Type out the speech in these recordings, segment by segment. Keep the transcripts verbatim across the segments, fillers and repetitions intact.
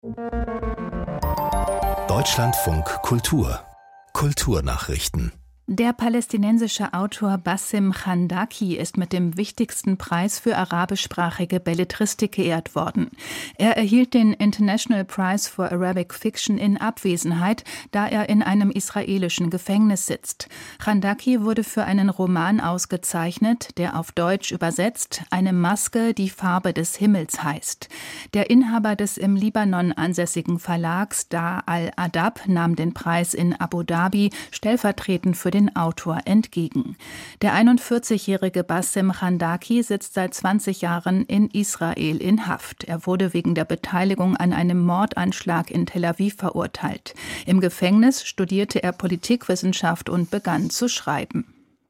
Deutschlandfunk Kultur Kulturnachrichten. Der palästinensische Autor Bassem Khandaki ist mit dem wichtigsten Preis für arabischsprachige Belletristik geehrt worden. Er erhielt den International Prize for Arabic Fiction in Abwesenheit, da er in einem israelischen Gefängnis sitzt. Khandaki wurde für einen Roman ausgezeichnet, der auf Deutsch übersetzt »Eine Maske, die Farbe des Himmels« heißt. Der Inhaber des im Libanon ansässigen Verlags Dar al-Adab nahm den Preis in Abu Dhabi stellvertretend für den Autor entgegen. Der einundvierzigjährige Bassem Khandaki sitzt seit zwanzig Jahren in Israel in Haft. Er wurde wegen der Beteiligung an einem Mordanschlag in Tel Aviv verurteilt. Im Gefängnis studierte er Politikwissenschaft und begann zu schreiben.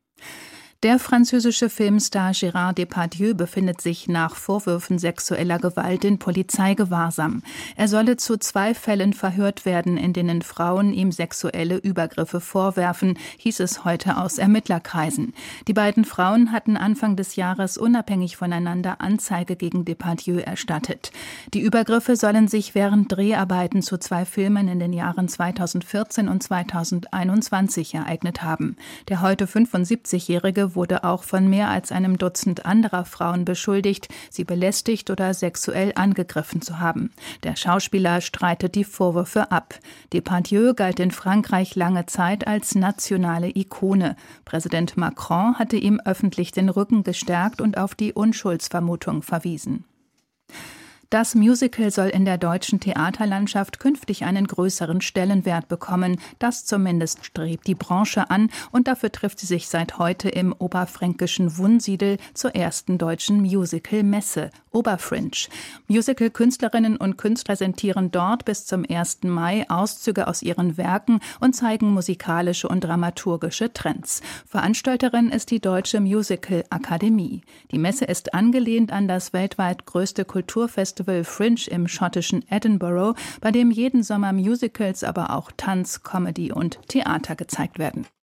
Der französische Filmstar Gérard Depardieu befindet sich nach Vorwürfen sexueller Gewalt in Polizeigewahrsam. Er solle zu zwei Fällen verhört werden, in denen Frauen ihm sexuelle Übergriffe vorwerfen, hieß es heute aus Ermittlerkreisen. Die beiden Frauen hatten Anfang des Jahres unabhängig voneinander Anzeige gegen Depardieu erstattet. Die Übergriffe sollen sich während Dreharbeiten zu zwei Filmen in den Jahren zweitausendvierzehn und zweitausendeinundzwanzig ereignet haben. Der heute fünfundsiebzigjährige wurde auch von mehr als einem Dutzend anderer Frauen beschuldigt, sie belästigt oder sexuell angegriffen zu haben. Der Schauspieler streitet die Vorwürfe ab. Depardieu galt in Frankreich lange Zeit als nationale Ikone. Präsident Macron hatte ihm öffentlich den Rücken gestärkt und auf die Unschuldsvermutung verwiesen. Das Musical soll in der deutschen Theaterlandschaft künftig einen größeren Stellenwert bekommen. Das zumindest strebt die Branche an und dafür trifft sie sich seit heute im oberfränkischen Wunsiedel zur ersten deutschen Musical-Messe, Oberfringe. Musical-Künstlerinnen und Künstler präsentieren dort bis zum ersten Mai Auszüge aus ihren Werken und zeigen musikalische und dramaturgische Trends. Veranstalterin ist die Deutsche Musical-Akademie. Die Messe ist angelehnt an das weltweit größte Kulturfestival Fringe im schottischen Edinburgh, bei dem jeden Sommer Musicals, aber auch Tanz, Comedy und Theater gezeigt werden.